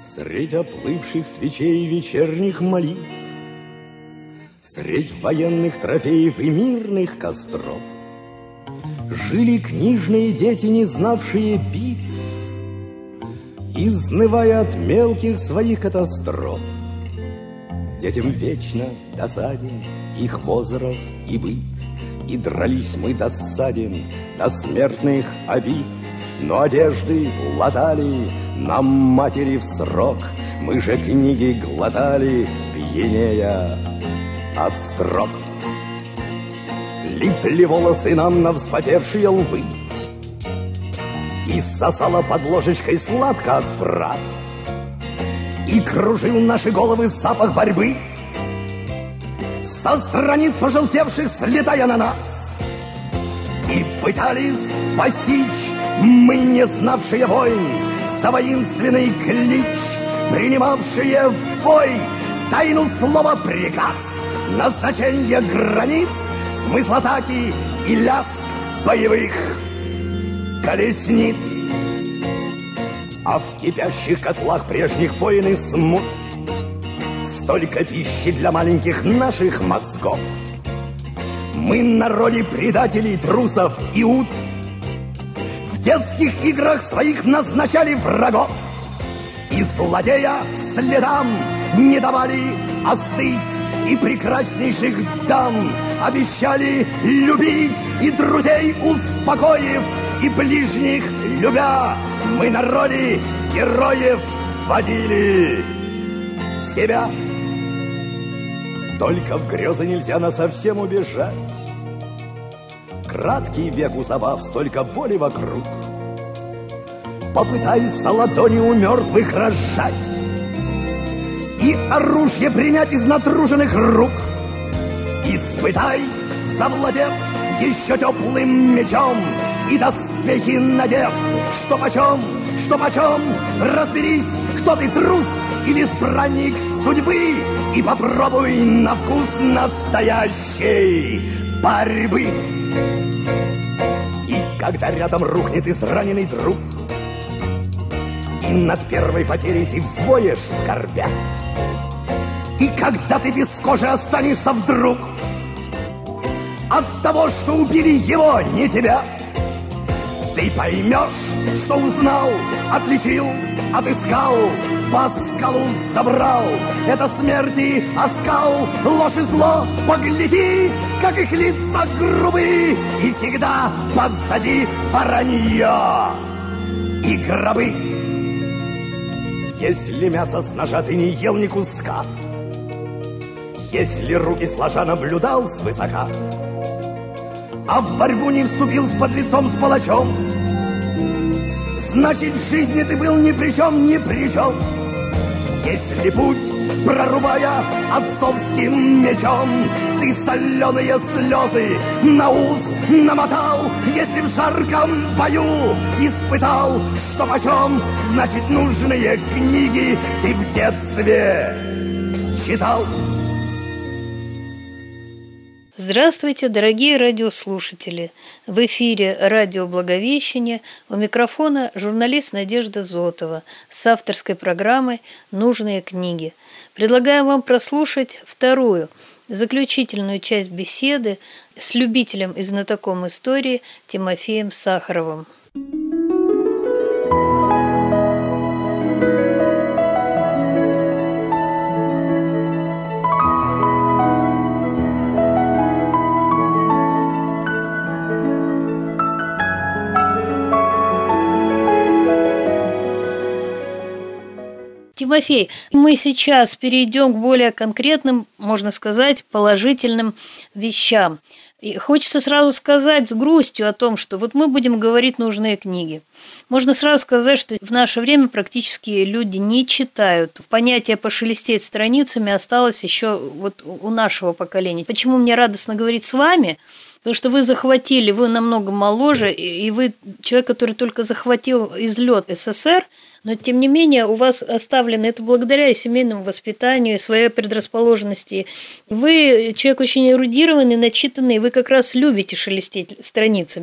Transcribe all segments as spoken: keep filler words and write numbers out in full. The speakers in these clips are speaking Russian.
Средь оплывших свечей вечерних молитв, средь военных трофеев и мирных костров жили книжные дети, не знавшие битв, изнывая от мелких своих катастроф. Детям вечно досаден их возраст и быт, и дрались мы досаден до смертных обид. Но одежды латали нам матери в срок, мы же книги глотали, пьянея от строк. Липли волосы нам на вспотевшие лбы, и сосала под ложечкой сладко от фраз, и кружил наши головы запах борьбы со страниц пожелтевших, слетая на нас. И пытались постичь мы, не знавшие войн, за воинственный клич, принимавшие вой, тайну слова приказ, назначение границ, смысл атаки и лязг боевых колесниц. А в кипящих котлах прежних войн и смут столько пищи для маленьких наших мозгов. Мы на роли предателей, трусов и ут в детских играх своих назначали врагов, и злодея следам не давали остыть, и прекраснейших дам обещали любить, и друзей успокоив, и ближних любя, мы на роли героев водили себя. Только в грезы нельзя насовсем убежать. Краткий век у забав, столько боли вокруг. Попытайся ладони у мертвых разжать и оружие принять из натруженных рук. Испытай, завладев еще теплым мечом, и доспехи надев, что почем, что почем. Разберись, кто ты, трус или избранник судьбы, и попробуй на вкус настоящей борьбы. И когда рядом рухнет израненный друг, и над первой потерей ты взвоешь, скорбя, и когда ты без кожи останешься вдруг от того, что убили его, не тебя, ты поймешь, что узнал, отличил, отыскал, по скалу забрал. Это смерти оскал, ложь и зло, погляди, как их лица грубы, и всегда позади воронье и гробы. Если мясо с ножа ты не ел ни куска, если руки сложа наблюдал свысока, а в борьбу не вступил с подлецом, с палачом, значит, в жизни ты был ни при чем, ни при чем. Если путь, прорубая отцовским мечом, ты соленые слезы на ус намотал, если в жарком бою испытал, что почем, значит, нужные книги ты в детстве читал. Здравствуйте, дорогие радиослушатели! В эфире радио «Благовещение», у микрофона журналист Надежда Зотова с авторской программой «Нужные книги». Предлагаю вам прослушать вторую, заключительную часть беседы с любителем и знатоком истории Тимофеем Сахаровым. Тимофей, мы сейчас перейдем к более конкретным, можно сказать, положительным вещам. И хочется сразу сказать с грустью о том, что вот мы будем говорить нужные книги. Можно сразу сказать, что в наше время практически люди не читают. Понятие «пошелестеть страницами» осталось еще вот у нашего поколения. Почему мне радостно говорить с вами? Потому что вы захватили, вы намного моложе, и вы человек, который только захватил излет СССР, но, тем не менее, у вас оставлено это благодаря семейному воспитанию, своей предрасположенности. Вы человек очень эрудированный, начитанный, вы как раз любите шелестеть страницами.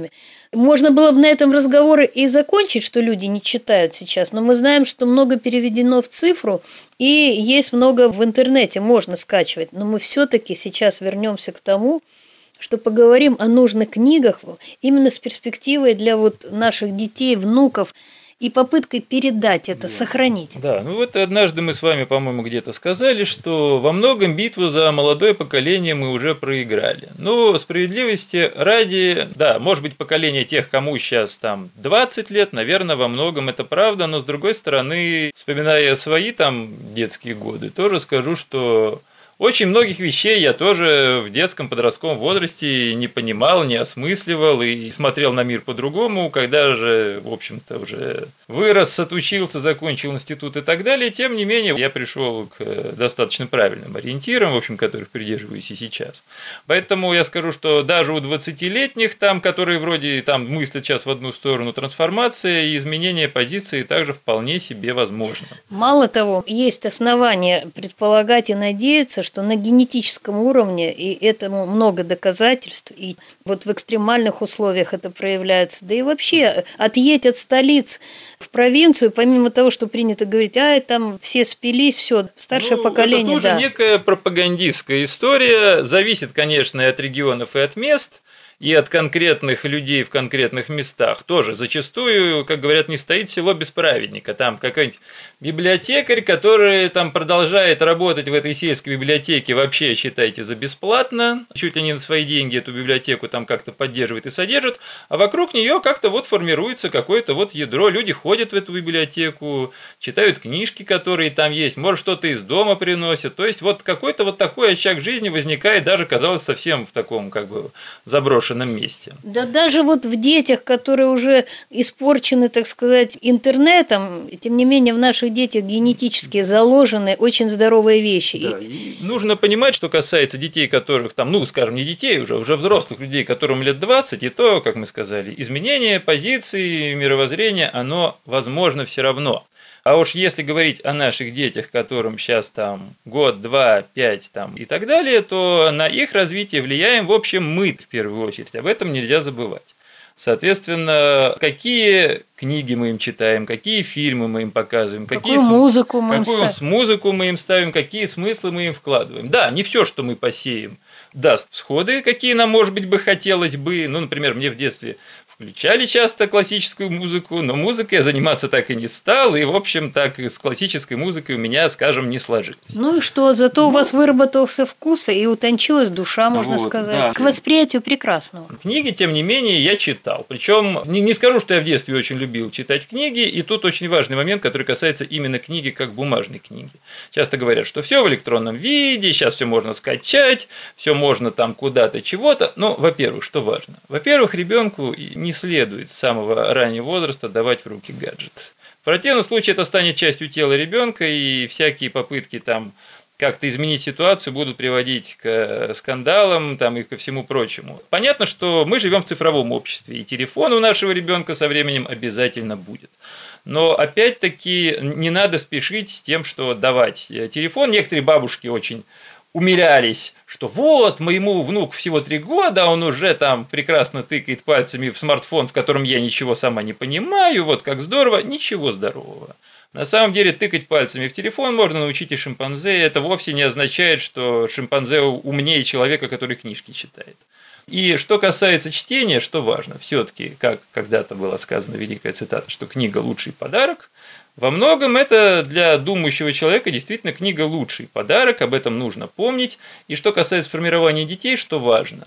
Можно было бы на этом разговоре и закончить, что люди не читают сейчас, но мы знаем, что много переведено в цифру, и есть много в интернете, можно скачивать. Но мы все-таки сейчас вернемся к тому, что поговорим о нужных книгах именно с перспективой для вот наших детей, внуков, и попыткой передать это, да. сохранить. Да, ну вот однажды мы с вами, по-моему, где-то сказали, что во многом битву за молодое поколение мы уже проиграли. Но справедливости ради, да, может быть, поколение тех, кому сейчас там двадцать лет, наверное, во многом это правда, но с другой стороны, вспоминая свои там детские годы, тоже скажу, что очень многих вещей я тоже в детском подростковом возрасте не понимал, не осмысливал и смотрел на мир по-другому, когда же, в общем-то, уже вырос, отучился, закончил институт и так далее. Тем не менее, я пришел к достаточно правильным ориентирам, в общем, которых придерживаюсь и сейчас. Поэтому я скажу, что даже у двадцатилетних, там, которые вроде там мыслят сейчас в одну сторону, трансформация и изменение позиции также вполне себе возможно. Мало того, есть основания предполагать и надеяться, что на генетическом уровне, и этому много доказательств, и вот в экстремальных условиях это проявляется, да и вообще отъедь от столиц в провинцию, помимо того, что принято говорить, ай, там все спились, все, старшее ну, поколение, это тоже да. некая пропагандистская история, зависит, конечно, и от регионов, и от мест, и от конкретных людей в конкретных местах тоже. Зачастую, как говорят, не стоит село без праведника. Там какой-нибудь библиотекарь, который там продолжает работать в этой сельской библиотеке, вообще, считайте, за бесплатно, чуть ли не на свои деньги эту библиотеку там как-то поддерживает и содержит, а вокруг нее как-то вот формируется какое-то вот ядро. Люди ходят в эту библиотеку, читают книжки, которые там есть, может, что-то из дома приносят. То есть, вот какой-то вот такой очаг жизни возникает, даже, казалось, совсем в таком как бы заброшенном месте. Да даже вот в детях, которые уже испорчены, так сказать, интернетом, тем не менее в наших детях генетически заложены очень здоровые вещи. Да, и нужно понимать, что касается детей, которых там, ну, скажем, не детей уже, уже взрослых людей, которым лет двадцать, и то, как мы сказали, изменение позиции, мировоззрения, оно возможно все равно. А уж если говорить о наших детях, которым сейчас там год, два, пять там и так далее, то на их развитие влияем, в общем, мы в первую очередь. Об этом нельзя забывать. Соответственно, какие книги мы им читаем, какие фильмы мы им показываем, какую какие музыку мы им какую ставим. музыку мы им ставим, какие смыслы мы им вкладываем. Да, не все, что мы посеем, даст всходы, какие нам, может быть, бы хотелось бы. Ну, например, мне в детстве включали часто классическую музыку, но музыкой я заниматься так и не стал, и, в общем, так и с классической музыкой у меня, скажем, не сложилось. Ну и что, зато ну, у вас выработался вкус и утончилась душа, можно вот, сказать, да. к восприятию прекрасного. Книги, тем не менее, я читал. Причем не, не скажу, что я в детстве очень любил читать книги, и тут очень важный момент, который касается именно книги как бумажной книги. Часто говорят, что все в электронном виде, сейчас все можно скачать, все можно там куда-то чего-то. Но, во-первых, что важно? Во-первых, ребенку не следует с самого раннего возраста давать в руки гаджет. В противном случае это станет частью тела ребенка, и всякие попытки там как-то изменить ситуацию будут приводить к скандалам там, и ко всему прочему. Понятно, что мы живем в цифровом обществе, и телефон у нашего ребенка со временем обязательно будет. Но опять-таки не надо спешить с тем, что давать телефон. Некоторые бабушки очень умилялись, что вот, моему внуку всего три года, он уже там прекрасно тыкает пальцами в смартфон, в котором я ничего сама не понимаю, вот как здорово. Ничего здорового. На самом деле, тыкать пальцами в телефон можно научить и шимпанзе. Это вовсе не означает, что шимпанзе умнее человека, который книжки читает. И что касается чтения, что важно, все-таки, как когда-то была сказана великая цитата, что книга – лучший подарок, во многом это для думающего человека действительно книга – лучший подарок, об этом нужно помнить. И что касается формирования детей, что важно,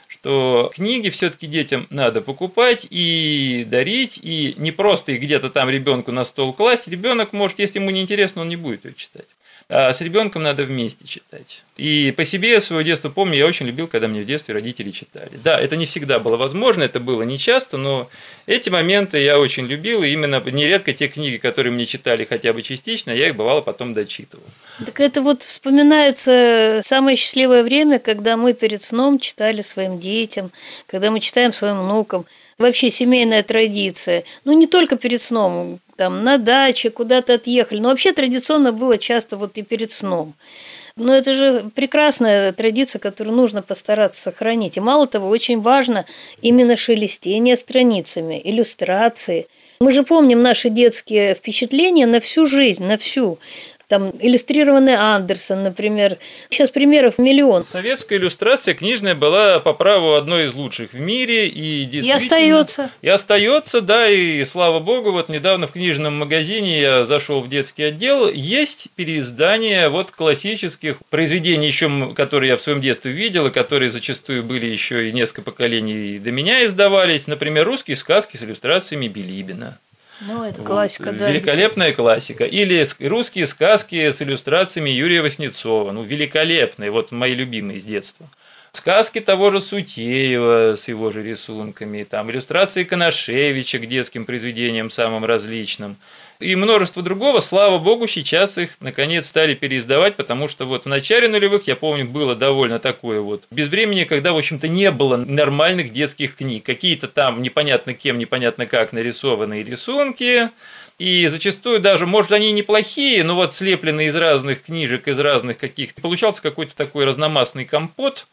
что книги все-таки детям надо покупать и дарить, и не просто их где-то там ребенку на стол класть. Ребенок может, если ему не интересно, он не будет ее читать. А с ребенком надо вместе читать. И по себе свое детство помню, я очень любил, когда мне в детстве родители читали. Да, это не всегда было возможно, это было нечасто, но эти моменты я очень любил, и именно нередко те книги, которые мне читали хотя бы частично, я их бывало потом дочитывал. Так это вот вспоминается самое счастливое время, когда мы перед сном читали своим детям, когда мы читаем своим внукам. Вообще семейная традиция. Ну, не только перед сном, там, на даче, куда-то отъехали. Но вообще традиционно было часто вот и перед сном. Но это же прекрасная традиция, которую нужно постараться сохранить. И мало того, очень важно именно шелестение страницами, иллюстрации. Мы же помним наши детские впечатления на всю жизнь, на всю. Там иллюстрированный Андерсон, например. Сейчас примеров миллион. Советская иллюстрация книжная была по праву одной из лучших в мире. И, действительно, и остается. И остается, да, и слава богу, вот недавно в книжном магазине я зашел в детский отдел, есть переиздания вот классических произведений, еще, которые я в своем детстве видел, и которые зачастую были еще и несколько поколений до меня издавались. Например, русские сказки с иллюстрациями Билибина. Ну, это классика, вот, да. Великолепная классика. Или русские сказки с иллюстрациями Юрия Васнецова. Ну, великолепные, вот мои любимые с детства. Сказки того же Сутеева с его же рисунками, там иллюстрации Конашевича к детским произведениям самым различным. И множество другого, слава богу, сейчас их наконец стали переиздавать, потому что вот в начале нулевых, я помню, было довольно такое вот безвременье, когда, в общем-то, не было нормальных детских книг. Какие-то там непонятно кем, непонятно как нарисованные рисунки. И зачастую даже, может, они неплохие, но вот слепленные из разных книжек, из разных каких-то. Получался какой-то такой разномастный компот.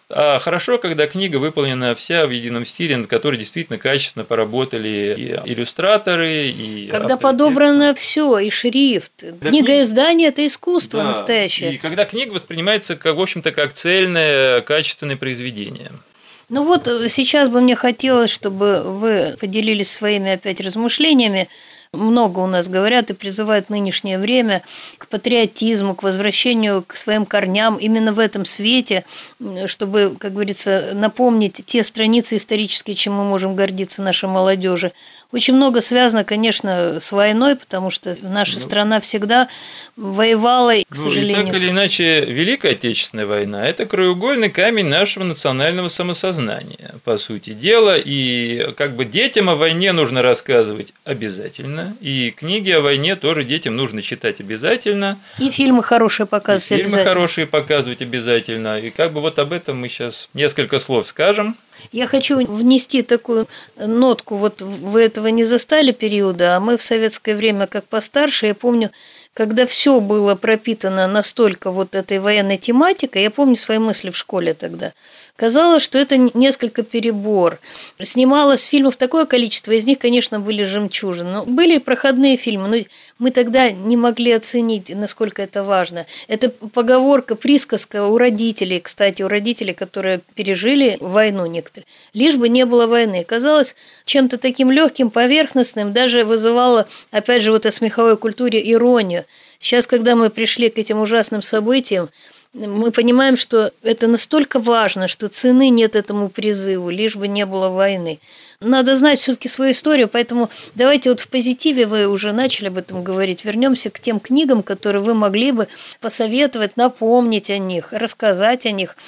А хорошо, когда книга выполнена вся в едином стиле, над которой действительно качественно поработали и иллюстраторы, и когда подобрано все, и шрифт. Да, книгоиздание – это искусство, да, настоящее. И когда книга воспринимается, как, в общем-то, как цельное, качественное произведение. Ну вот сейчас бы мне хотелось, чтобы вы поделились своими опять размышлениями. Много у нас говорят и призывают в нынешнее время к патриотизму, к возвращению к своим корням именно в этом свете, чтобы, как говорится, напомнить те страницы исторические, чем мы можем гордиться нашей молодежи. Очень много связано, конечно, с войной, потому что наша ну, страна всегда воевала, к ну, сожалению. И так или иначе, Великая Отечественная война – это краеугольный камень нашего национального самосознания, по сути дела. И как бы детям о войне нужно рассказывать обязательно, и книги о войне тоже детям нужно читать обязательно. И фильмы хорошие показывать и фильмы обязательно. хорошие показывать обязательно. И как бы вот об этом мы сейчас несколько слов скажем. Я хочу внести такую нотку, вот вы этого не застали периода, а мы в советское время, как постарше, я помню, когда все было пропитано настолько вот этой военной тематикой, я помню свои мысли в школе тогда, казалось, что это несколько перебор. Снималось фильмов такое количество, из них, конечно, были жемчужины, но были и проходные фильмы, но мы тогда не могли оценить, насколько это важно. Это поговорка, присказка у родителей, кстати, у родителей, которые пережили войну некоторые. Лишь бы не было войны. Казалось чем-то таким легким, поверхностным, даже вызывало, опять же, вот о смеховой культуре иронию. Сейчас, когда мы пришли к этим ужасным событиям, мы понимаем, что это настолько важно, что цены нет этому призыву, лишь бы не было войны. Надо знать все-таки свою историю, поэтому давайте вот в позитиве, вы уже начали об этом говорить, вернемся к тем книгам, которые вы могли бы посоветовать, напомнить о них, рассказать о них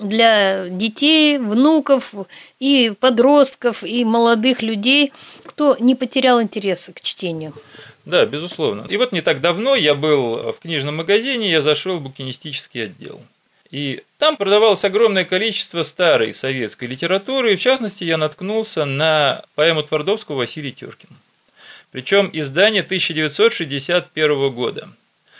для детей, внуков и подростков, и молодых людей, кто не потерял интерес к чтению. Да, безусловно. И вот не так давно я был в книжном магазине, я зашел в букинистический отдел. И там продавалось огромное количество старой советской литературы, и в частности я наткнулся на поэму Твардовского «Василий Теркин». Причем издание тысяча девятьсот шестьдесят первого года.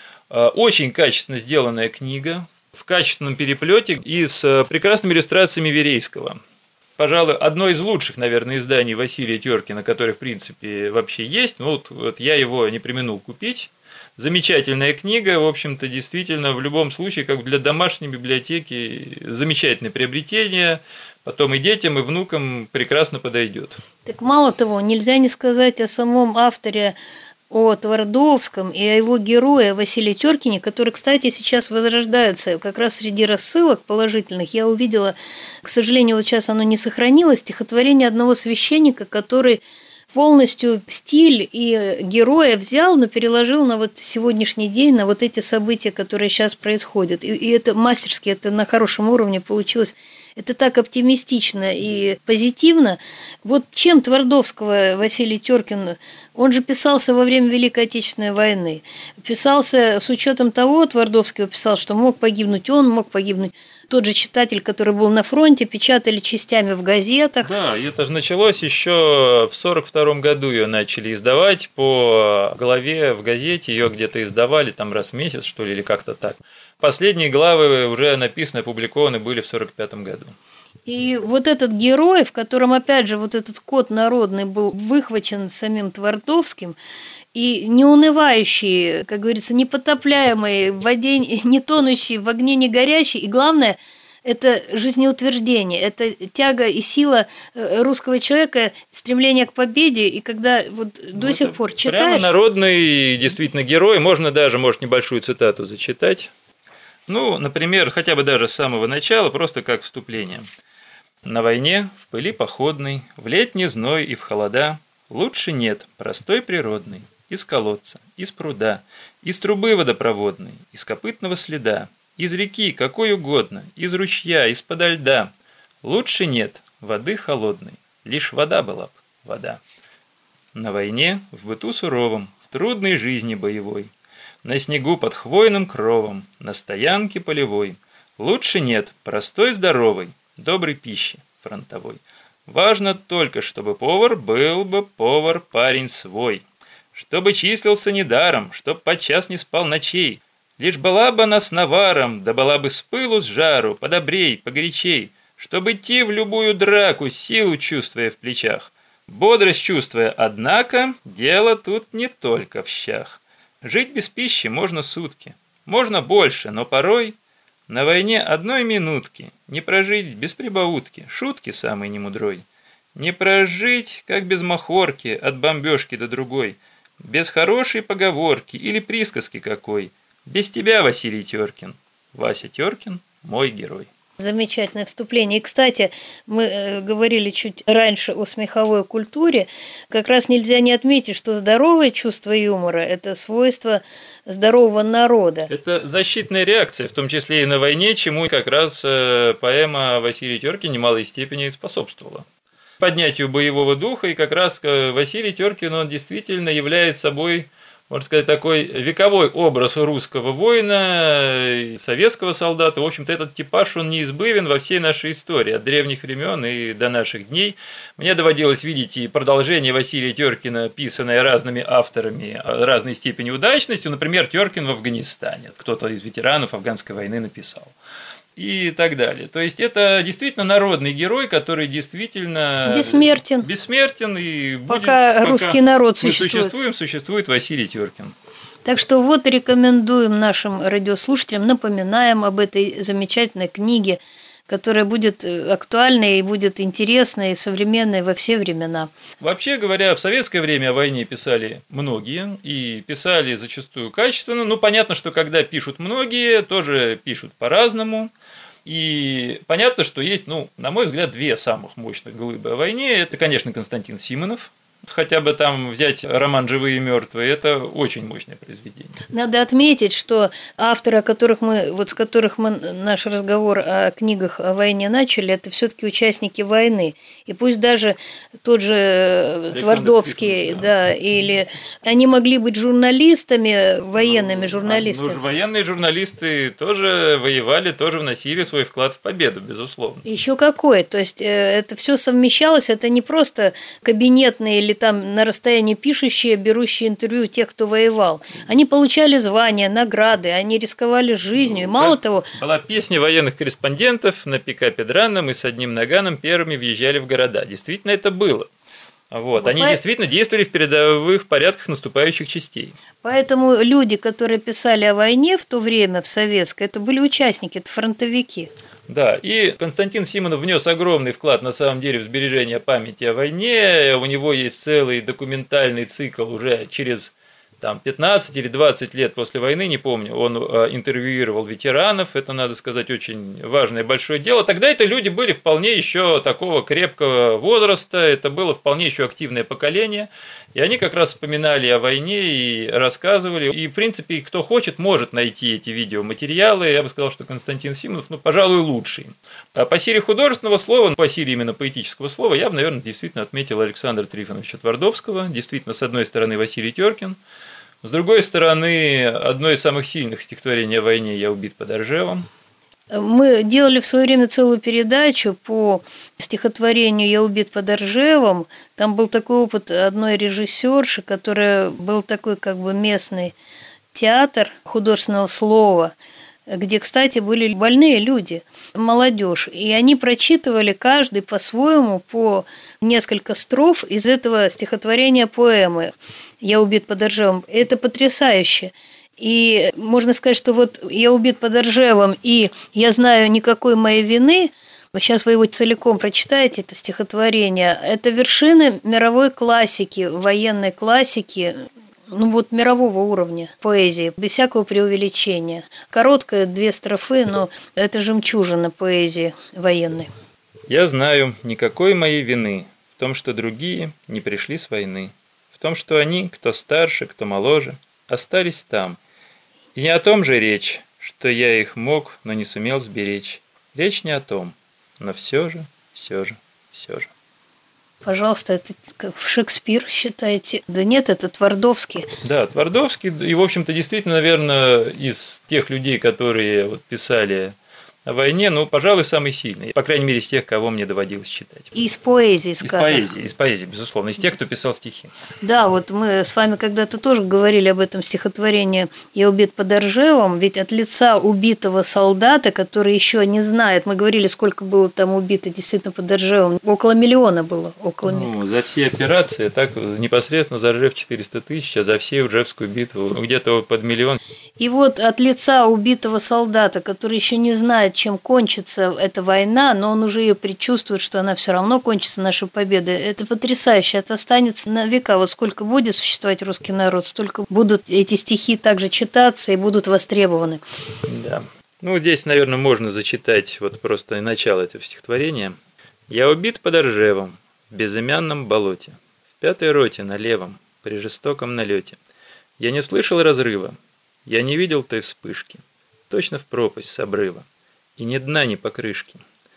Очень качественно сделанная книга, в качественном переплете и с прекрасными иллюстрациями Верейского. Пожалуй, одно из лучших, наверное, изданий Василия Теркина, которое, в принципе, вообще есть. Ну, вот, вот я его не преминул купить. Замечательная книга, в общем-то, действительно, в любом случае, как для домашней библиотеки, замечательное приобретение. Потом и детям, и внукам прекрасно подойдет. Так мало того, нельзя не сказать о самом авторе, о Твардовском и о его герое Василии Теркине, который, кстати, сейчас возрождается как раз среди рассылок положительных. Я увидела, к сожалению, вот сейчас оно не сохранилось, стихотворение одного священника, который полностью стиль и героя взял, но переложил на вот сегодняшний день, на вот эти события, которые сейчас происходят. И, и это мастерски, это на хорошем уровне получилось. Это так оптимистично и позитивно. Вот чем Твардовского Василий Теркин Он же писался во время Великой Отечественной войны. Писался с учетом того, Твардовский писал, что мог погибнуть он, мог погибнуть тот же читатель, который был на фронте, печатали частями в газетах. Да, и это же началось еще в сорок втором году, ее начали издавать по главе в газете, ее где-то издавали там раз в месяц, что ли, или как-то так. Последние главы уже написаны, опубликованы были в сорок пятом году. И вот этот герой, в котором, опять же, вот этот код народный был выхвачен самим Твардовским, и неунывающий, как говорится, непотопляемый, в воде не тонущий, в огне не горящий, и главное, это жизнеутверждение, это тяга и сила русского человека, стремление к победе, и когда вот до ну, сих пор читаешь... Прямо народный действительно герой, можно даже, может, небольшую цитату зачитать. Ну, например, хотя бы даже с самого начала, просто как вступление. «На войне, в пыли походной, в летний зной и в холода лучше нет простой природной, из колодца, из пруда, из трубы водопроводной, из копытного следа, из реки какой угодно, из ручья, из-подо льда. Лучше нет воды холодной, лишь вода была б вода. На войне, в быту суровом, в трудной жизни боевой, на снегу под хвойным кровом, на стоянке полевой, лучше нет простой здоровой, доброй пищи фронтовой. Важно только, чтобы повар был бы повар парень свой, чтобы числился недаром, чтоб подчас не спал ночей, лишь была бы она с наваром, да была бы с пылу с жару, подобрей, погорячей, чтобы идти в любую драку, силу чувствуя в плечах, бодрость чувствуя, однако, дело тут не только в щах. Жить без пищи можно сутки, можно больше, но порой на войне одной минутки не прожить без прибаутки, шутки самой немудрой. Не прожить, как без махорки, от бомбежки до другой, без хорошей поговорки или присказки какой. Без тебя, Василий Теркин. Вася Теркин – мой герой. Замечательное вступление. И, кстати, мы говорили чуть раньше о смеховой культуре. Как раз нельзя не отметить, что здоровое чувство юмора – это свойство здорового народа. Это защитная реакция, в том числе и на войне, чему как раз поэма Василия Теркина в немалой степени способствовала. Поднятию боевого духа, и как раз Василий Теркин, он действительно является собой, можно сказать, такой вековой образ русского воина, советского солдата. В общем-то, этот типаж, он неизбывен во всей нашей истории, от древних времен и до наших дней. Мне доводилось видеть и продолжение Василия Теркина, писанное разными авторами разной степени удачности. Например, Теркин в Афганистане. Кто-то из ветеранов афганской войны написал. И так далее. То есть это действительно народный герой, который действительно бессмертен. Бессмертен и будет, пока, пока русский народ существует. Мы существуем, существует Василий Теркин. Так что вот рекомендуем нашим радиослушателям, напоминаем об этой замечательной книге, которая будет актуальной и будет интересной и современной во все времена. Вообще говоря, в советское время о войне писали многие, и писали зачастую качественно. Ну, понятно, что когда пишут многие, тоже пишут по-разному. И понятно, что есть, ну, на мой взгляд, две самых мощных глыбы о войне. Это, конечно, Константин Симонов. Хотя бы там взять роман «Живые и мертвые», это очень мощное произведение. Надо отметить, что авторы, о которых мы, вот с которых мы наш разговор о книгах о войне начали, это все-таки участники войны. И пусть даже тот же Александр Твардовский, Тихонов, да. да, или они могли быть журналистами, военными ну, журналистами. Ну, военные журналисты тоже воевали, тоже вносили свой вклад в победу, безусловно. Еще какой? То есть это все совмещалось, это не просто кабинетные или там на расстоянии пишущие, берущие интервью тех, кто воевал. Они получали звания, награды, они рисковали жизнью. И мало да, того... Была песня военных корреспондентов на пикапе драном и с одним наганом первыми въезжали в города. Действительно, это было. Вот. Они По... действительно действовали в передовых порядках наступающих частей. Поэтому люди, которые писали о войне в то время, в советской, это были участники, это фронтовики. Да, и Константин Симонов внес огромный вклад, на самом деле, в сбережение памяти о войне. У него есть целый документальный цикл уже через там пятнадцать или двадцать лет после войны, не помню, он интервьюировал ветеранов, это, надо сказать, очень важное большое дело. Тогда это люди были вполне еще такого крепкого возраста, это было вполне еще активное поколение, и они как раз вспоминали о войне и рассказывали. И, в принципе, кто хочет, может найти эти видеоматериалы. Я бы сказал, что Константин Симонов, ну, пожалуй, лучший. А по силе художественного слова, по силе именно поэтического слова, я бы, наверное, действительно отметил Александра Трифоновича Твардовского. Действительно, с одной стороны, Василий Теркин. С другой стороны, одно из самых сильных стихотворений о войне «Я убит под Оржевом». Мы делали в свое время целую передачу по стихотворению «Я убит под Оржевом». Там был такой опыт одной режиссерши, которая был такой как бы местный театр художественного слова, где, кстати, были больные люди, молодежь, и они прочитывали каждый по-своему по несколько строф из этого стихотворения поэмы «Я убит под Оржевом». Это потрясающе. И можно сказать, что вот «Я убит под Оржевом» и «Я знаю никакой моей вины», сейчас вы его целиком прочитаете, это стихотворение, это вершины мировой классики, военной классики, ну вот мирового уровня поэзии, без всякого преувеличения. Короткое, две строфы, но это жемчужина поэзии военной. «Я знаю никакой моей вины в том, что другие не пришли с войны, в том, что они, кто старше, кто моложе, остались там. И не о том же речь, что я их мог, но не сумел сберечь. Речь не о том, но все же, все же, все же». Пожалуйста, это как Шекспир, считаете? Да нет, это Твардовский. Да, Твардовский, и, в общем-то, действительно, наверное, из тех людей, которые вот писали о войне, ну, пожалуй, самый сильный. По крайней мере, из тех, кого мне доводилось читать. Из поэзии, скажем. Из поэзии, из поэзии, безусловно. Из тех, кто писал стихи. Да, вот мы с вами когда-то тоже говорили об этом стихотворении «Я убит под Оржевом», ведь от лица убитого солдата, который еще не знает, мы говорили, сколько было там убито действительно под Оржевом, около миллиона было. Около ну, миллиона. За все операции, так непосредственно за Оржев четыреста тысяч, а за всю Оржевскую битву где-то под миллион. И вот от лица убитого солдата, который еще не знает, чем кончится эта война, но он уже ее предчувствует, что она все равно кончится нашей победой. Это потрясающе, это останется на века. Вот сколько будет существовать русский народ, столько будут эти стихи также читаться и будут востребованы. Да. Ну, здесь, наверное, можно зачитать вот просто начало этого стихотворения. «Я убит под Оржевом, в безымянном болоте, в пятой роте на левом, при жестоком налете. Я не слышал разрыва, я не видел той вспышки, точно в пропасть с обрыва, и ни дна, ни покрышки.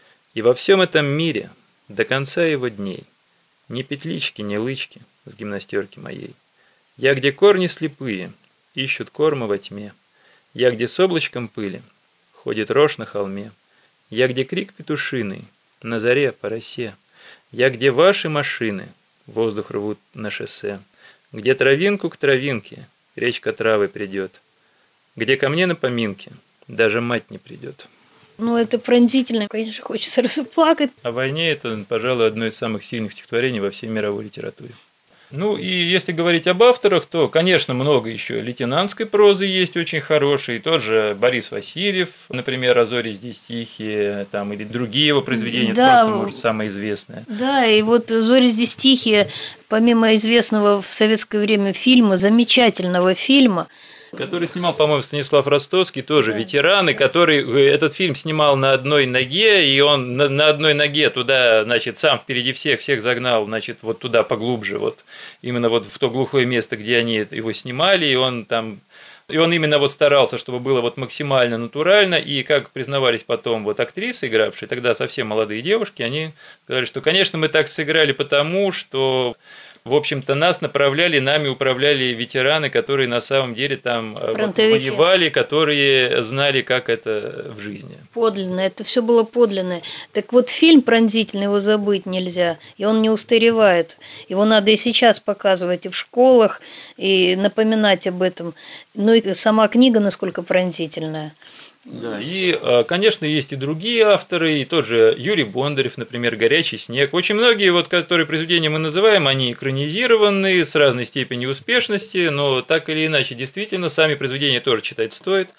И во всем этом мире, до конца его дней, ни петлички, ни лычки с гимнастерки моей. Я, где корни слепые, ищут корма во тьме. Я, где с облачком пыли, ходит рожь на холме. Я, где крик петушиный, на заре по росе. Я, где ваши машины воздух рвут на шоссе. Где травинку к травинке речка травы придет. Где ко мне на поминке даже мать не придет». Ну, это пронзительно, конечно, хочется расплакать. О войне это, пожалуй, одно из самых сильных стихотворений во всей мировой литературе. Ну, и если говорить об авторах, то, конечно, много еще лейтенантской прозы есть очень хорошей. Тот же Борис Васильев, например, «О зоре здесь тихие», там, или другие его произведения, да, это просто, может, самое известное. Да, и вот «Зори здесь тихие», помимо известного в советское время фильма, замечательного фильма, который снимал, по-моему, Станислав Ростоцкий, тоже, да, ветеран, и который этот фильм снимал на одной ноге, и он на, на одной ноге туда, значит, сам впереди всех, всех загнал, значит, вот туда поглубже, вот именно вот в то глухое место, где они его снимали, и он там, и он именно вот старался, чтобы было вот максимально натурально, и как признавались потом вот актрисы, игравшие, тогда совсем молодые девушки, они сказали, что, конечно, мы так сыграли потому, что... В общем-то, нас направляли, нами управляли ветераны, которые на самом деле там вот воевали, которые знали, как это в жизни. Подлинно, это все было подлинное. Так вот, фильм пронзительный, его забыть нельзя, и он не устаревает. Его надо и сейчас показывать и в школах, и напоминать об этом. Ну и сама книга насколько пронзительная. Да, и, конечно, есть и другие авторы, и тот же Юрий Бондарев, например, «Горячий снег». Очень многие, вот, которые произведения мы называем, они экранизированы с разной степенью успешности, но так или иначе, действительно, сами произведения тоже читать стоит.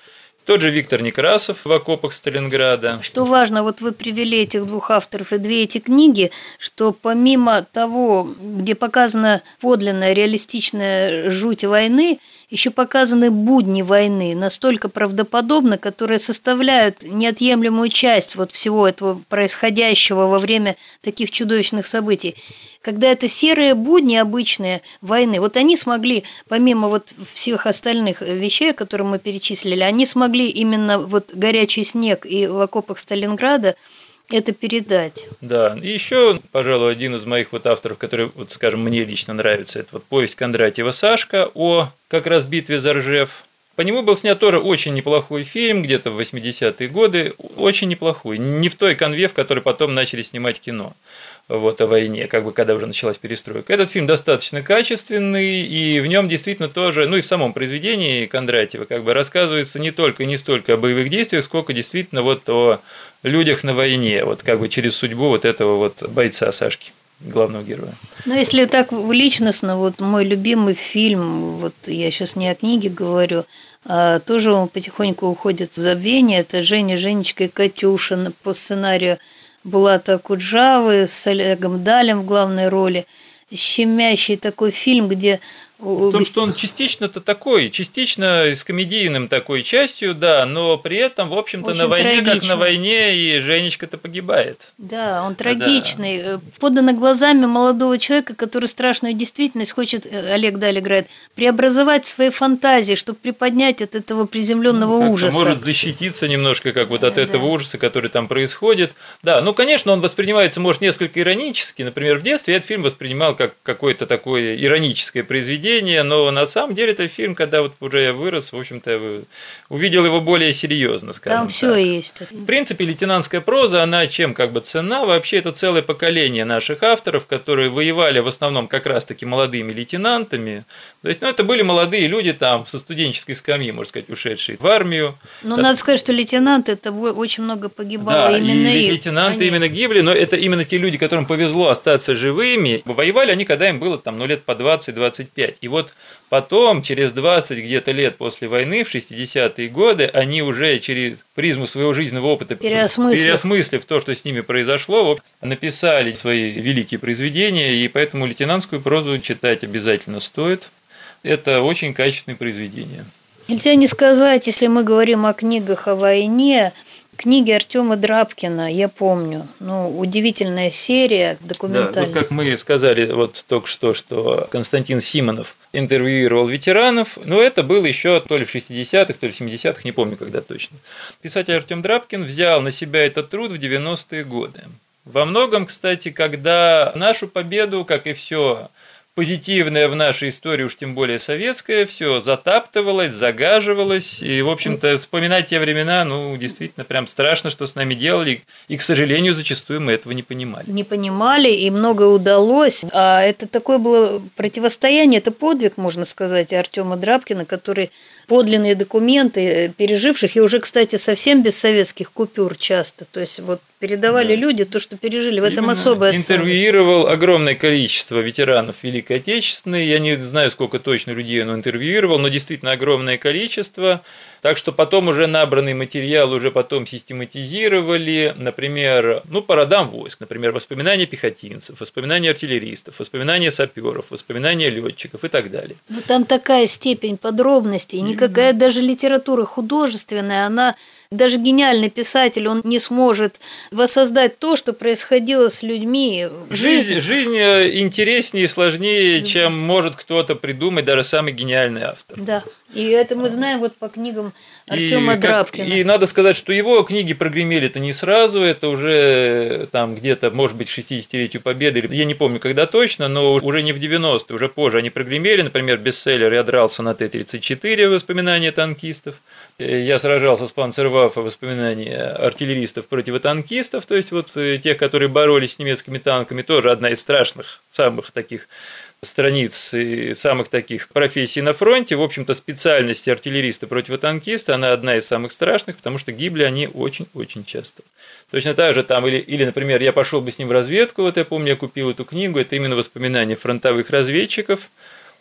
Тот же Виктор Некрасов в «Окопах Сталинграда». Что важно, вот вы привели этих двух авторов и две эти книги, что помимо того, где показана подлинная реалистичная жуть войны, еще показаны будни войны, настолько правдоподобно, которые составляют неотъемлемую часть вот всего этого происходящего во время таких чудовищных событий. Когда это серые будни обычные войны, вот они смогли, помимо вот всех остальных вещей, которые мы перечислили, они смогли именно вот «Горячий снег» и «В окопах Сталинграда» это передать. Да, и еще, пожалуй, один из моих вот авторов, который, вот, скажем, мне лично нравится, это вот повесть Кондратьева «Сашка» о как раз битве за Ржев. По нему был снят тоже очень неплохой фильм, где-то в восьмидесятые годы, очень неплохой, не в той канве, в которой потом начали снимать кино. Вот, о войне, как бы когда уже началась перестройка. Этот фильм достаточно качественный, и в нем действительно тоже, ну и в самом произведении Кондратьева как бы рассказывается не только и не столько о боевых действиях, сколько действительно вот о людях на войне, вот как бы через судьбу вот этого вот бойца Сашки, главного героя. Ну, если так личностно, вот мой любимый фильм, вот я сейчас не о книге говорю, а тоже он потихоньку уходит в забвение, это «Женя, Женечка и Катюша» по сценарию Булата Акуджавы с Олегом Далем в главной роли. Щемящий такой фильм, где... В том, что он частично-то такой, частично с комедийным такой частью, да, но при этом, в общем-то, очень на войне, трагичный. Как на войне, и Женечка-то погибает. Да, он трагичный, да. Подано глазами молодого человека, который страшную действительность хочет, Олег Даль играет, преобразовать в своей фантазии, чтобы приподнять от этого приземленного ну, ужаса. Может защититься немножко, как вот от да, этого да. ужаса, который там происходит. Да, ну, конечно, он воспринимается, может, несколько иронически. Например, в детстве я этот фильм воспринимал как какое-то такое ироническое произведение, но на самом деле это фильм, когда вот уже я вырос, в общем-то, увидел его более серьезно, скажем Там так. все есть. В принципе, лейтенантская проза, она чем как бы ценна? Вообще, это целое поколение наших авторов, которые воевали в основном как раз-таки молодыми лейтенантами. То есть, ну, это были молодые люди там со студенческой скамьи, можно сказать, ушедшие в армию. Ну, так... надо сказать, что лейтенанты, это очень много погибало да, именно и их. лейтенанты они... именно гибли, но это именно те люди, которым повезло остаться живыми. Воевали они, когда им было там, ну, лет по двадцать-двадцать пять. И вот потом, через двадцать где-то лет после войны, в шестидесятые годы, они уже через призму своего жизненного опыта, переосмыслив, переосмыслив то, что с ними произошло, написали свои великие произведения, и поэтому лейтенантскую прозу читать обязательно стоит. Это очень качественные произведения. Нельзя не сказать, если мы говорим о книгах о войне, книги Артема Драбкина, я помню, ну, удивительная серия документальная. Да, вот как мы сказали вот только что, что Константин Симонов интервьюировал ветеранов, но это было еще то ли в шестидесятых, то ли в семидесятых, не помню когда точно. Писатель Артем Драбкин взял на себя этот труд в девяностые годы. Во многом, кстати, когда нашу победу, как и все позитивное в нашей истории, уж тем более советское, все затаптывалось, загаживалось, и, в общем-то, вспоминать те времена, ну, действительно, прям страшно, что с нами делали, и, к сожалению, зачастую мы этого не понимали. Не понимали, и многое удалось, а это такое было противостояние, это подвиг, можно сказать, Артема Драбкина, который подлинные документы переживших, и уже, кстати, совсем без советских купюр часто, то есть вот передавали да. люди то, что пережили, в этом Именно особая ценность. Интервьюировал огромное количество ветеранов Великой Отечественной, я не знаю, сколько точно людей он интервьюировал, но действительно огромное количество, так что потом уже набранный материал уже потом систематизировали, например, ну, по родам войск, например, воспоминания пехотинцев, воспоминания артиллеристов, воспоминания саперов, воспоминания летчиков и так далее. Ну, там такая степень подробностей, никакая даже литература художественная, она... Даже гениальный писатель, он не сможет воссоздать то, что происходило с людьми. Жизнь, жизнь интереснее и сложнее, да. чем может кто-то придумать, даже самый гениальный автор. Да, и это мы знаем вот по книгам Артема Драбкина. И надо сказать, что его книги прогремели-то не сразу, это уже там где-то, может быть, к шестидесятилетию Победы, я не помню, когда точно, но уже не в девяностые, уже позже они прогремели, например, бестселлер «Я дрался на Т тридцать четыре», воспоминания танкистов, «Я сражался с Панцерваффе», воспоминания артиллеристов противотанкистов, то есть вот тех, которые боролись с немецкими танками, тоже одна из страшных, самых таких страниц и самых таких профессий на фронте. В общем-то, специальность артиллериста-противотанкиста, она одна из самых страшных, потому что гибли они очень-очень часто. Точно так же там, или, или, например, я пошел бы с ним в разведку, вот я помню, я купил эту книгу, это именно воспоминания фронтовых разведчиков,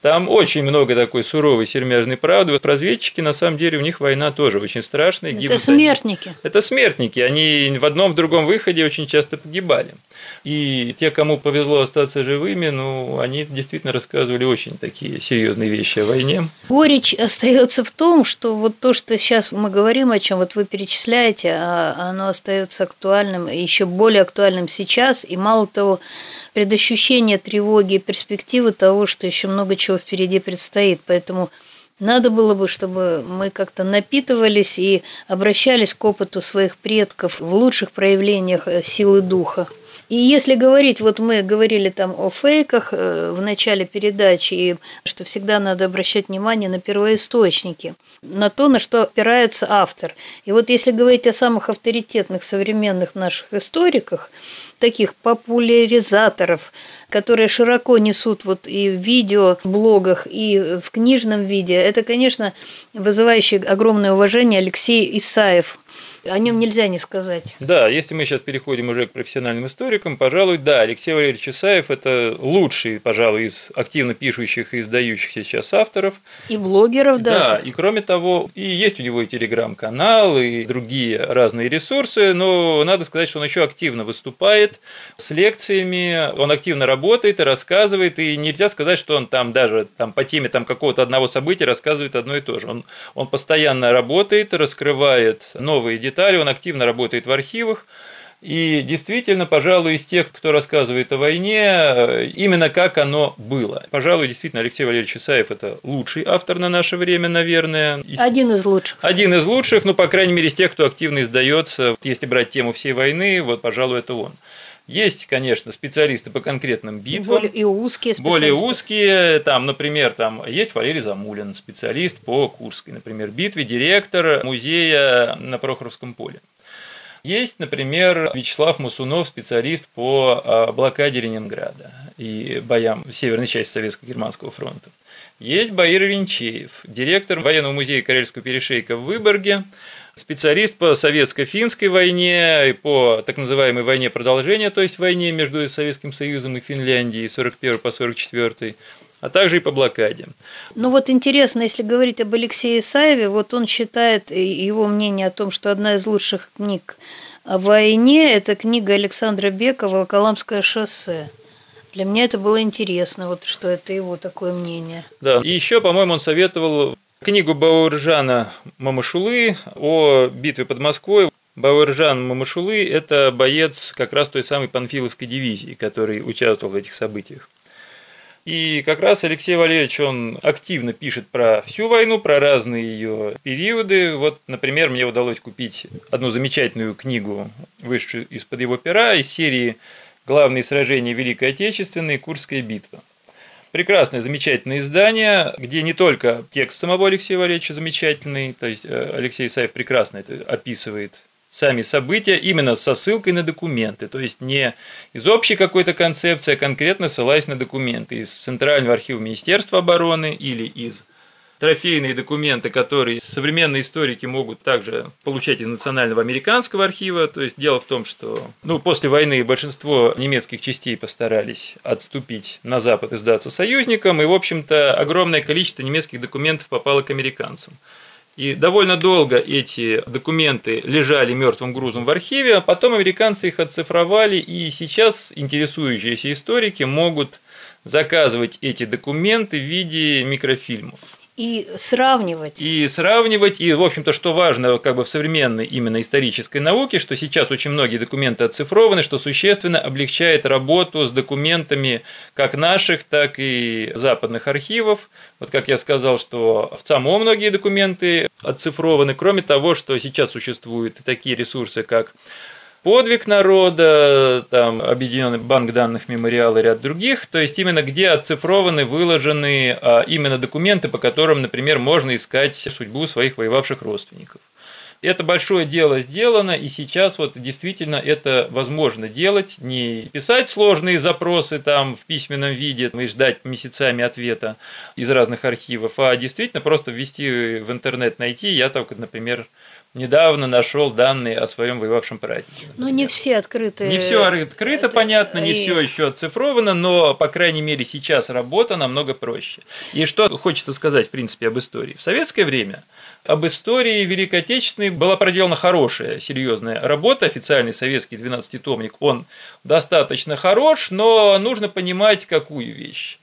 Там очень много такой суровой сермяжной правды. Вот разведчики, на самом деле, у них война тоже очень страшная. Это смертники. Это смертники. Они в одном, в другом выходе очень часто погибали. И те, кому повезло остаться живыми, ну, они действительно рассказывали очень такие серьезные вещи о войне. Горечь остается в том, что вот то, что сейчас мы говорим, о чем вот вы перечисляете, оно остается актуальным, еще более актуальным сейчас. И мало того, предощущение тревоги и перспективы того, что еще много чего впереди предстоит. Поэтому надо было бы, чтобы мы как-то напитывались и обращались к опыту своих предков в лучших проявлениях силы духа. И если говорить, вот мы говорили там о фейках в начале передачи, и что всегда надо обращать внимание на первоисточники, на то, на что опирается автор. И вот если говорить о самых авторитетных современных наших историках, таких популяризаторов, которые широко несут вот и в видеоблогах, и в книжном виде, это, конечно, вызывающий огромное уважение Алексей Исаев. О нем нельзя не сказать. Да, если мы сейчас переходим уже к профессиональным историкам, пожалуй, да, Алексей Валерьевич Исаев – это лучший, пожалуй, из активно пишущих и издающихся сейчас авторов. И блогеров даже. Да, и кроме того, и есть у него и телеграм-канал, и другие разные ресурсы, но надо сказать, что он еще активно выступает с лекциями, он активно работает и рассказывает, и нельзя сказать, что он там даже там, по теме там, какого-то одного события рассказывает одно и то же. Он, он постоянно работает, раскрывает новые детали, Детали, он активно работает в архивах, и действительно, пожалуй, из тех, кто рассказывает о войне, именно как оно было. Пожалуй, действительно, Алексей Валерьевич Исаев – это лучший автор на наше время, наверное. Один из лучших. Один из лучших, ну, по крайней мере, из тех, кто активно издается. Если брать тему всей войны, вот, пожалуй, это он. Есть, конечно, специалисты по конкретным битвам. Более и узкие специалисты. Более узкие. Там, например, там есть Валерий Замулин, специалист по Курской, например, битве, директор музея на Прохоровском поле. Есть, например, Вячеслав Мусунов, специалист по блокаде Ленинграда и боям в северной части Советско-Германского фронта. Есть Баир Винчеев, директор военного музея Карельского перешейка в Выборге, специалист по советско-финской войне и по так называемой войне продолжения, то есть войне между Советским Союзом и Финляндией с сорок первого по сорок четвёртый, а также и по блокаде. Ну вот интересно, если говорить об Алексее Исаеве, вот он считает, его мнение о том, что одна из лучших книг о войне – это книга Александра Бекова «Волоколамское шоссе». Для меня это было интересно, вот что это его такое мнение. Да, и еще, по-моему, он советовал книгу Бауыржана Мамашулы о битве под Москвой. Бауыржан Мамашулы – это боец как раз той самой Панфиловской дивизии, который участвовал в этих событиях. И как раз Алексей Валерьевич, он активно пишет про всю войну, про разные ее периоды. Вот, например, мне удалось купить одну замечательную книгу, вышедшую из-под его пера, из серии «Главные сражения Великой Отечественной. Курская битва». Прекрасное, замечательное издание, где не только текст самого Алексея Валерьевича замечательный, то есть Алексей Исаев прекрасно это описывает, сами события, именно со ссылкой на документы, то есть не из общей какой-то концепции, а конкретно ссылаясь на документы из Центрального архива Министерства обороны или из трофейные документы, которые современные историки могут также получать из Национального американского архива. То есть дело в том, что ну, после войны большинство немецких частей постарались отступить на Запад и сдаться союзникам, и, в общем-то, огромное количество немецких документов попало к американцам. И довольно долго эти документы лежали мертвым грузом в архиве, а потом американцы их оцифровали, и сейчас интересующиеся историки могут заказывать эти документы в виде микрофильмов. И сравнивать. И сравнивать. И, в общем-то, что важно как бы в современной именно исторической науке, что сейчас очень многие документы оцифрованы, что существенно облегчает работу с документами как наших, так и западных архивов. Вот как я сказал, что в ЦАМО многие документы оцифрованы. Кроме того, что сейчас существуют такие ресурсы, как «Подвиг народа», там, Объединенный банк данных «Мемориал» и ряд других, то есть именно где оцифрованы, выложены а, именно документы, по которым, например, можно искать судьбу своих воевавших родственников. Это большое дело сделано, и сейчас вот действительно это возможно делать, не писать сложные запросы там в письменном виде и ждать месяцами ответа из разных архивов, а действительно просто ввести в интернет, найти. Я так, например, недавно нашел данные о своем воевавшем прадеде. Ну, не все открыты. Не все открыто, это... понятно, не и... все еще оцифровано, но, по крайней мере, сейчас работа намного проще. И что хочется сказать, в принципе, об истории. В советское время об истории Великой Отечественной была проделана хорошая, серьезная работа. Официальный советский двенадцатитомник, он достаточно хорош, но нужно понимать, какую вещь.